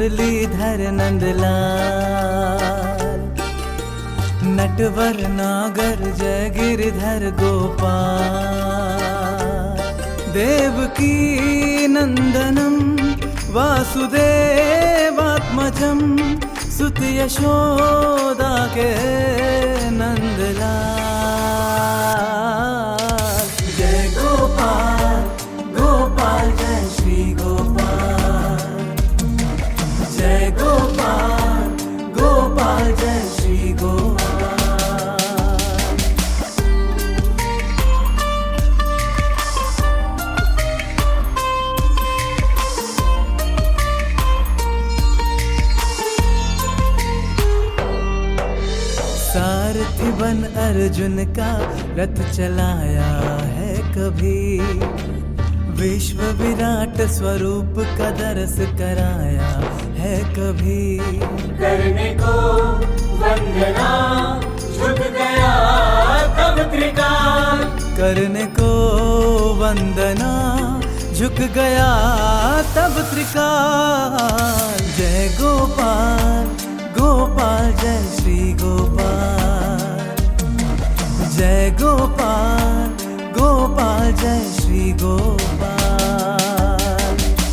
मुरलीधर नंदलाल, नटवर नागर जय गिरधर गोपाल। देवकी नंदनम वासुदेवात्मजम, सुत यशोदा के नंदलाल। जय गोपाल गोपाल जय श्री गोपाल, जय गोपाल गोपाल जय श्री गोपाल। सारथी बन अर्जुन का रथ चलाया है कभी, विश्व विराट स्वरूप का दर्श कराया है कभी। करने को वंदना झुक गया तब त्रिकाल, करने को वंदना झुक गया तब त्रिकाल। जय गोपाल गोपाल जय श्री गोपाल, जय गोपाल गोपाल जय श्री गोपाल।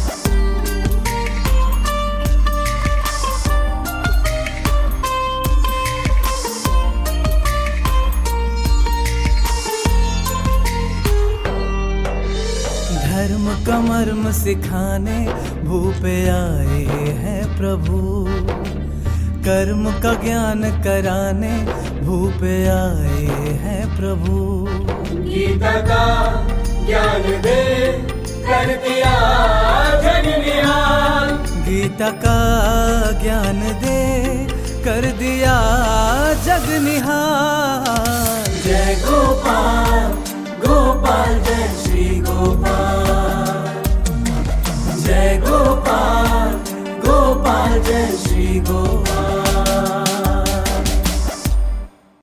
धर्म का मर्म सिखाने भूप आए हैं प्रभु, कर्म का ज्ञान कराने भूप आए हैं प्रभु। गीता का ज्ञान दे कर दिया जग निहाल, गीता का ज्ञान दे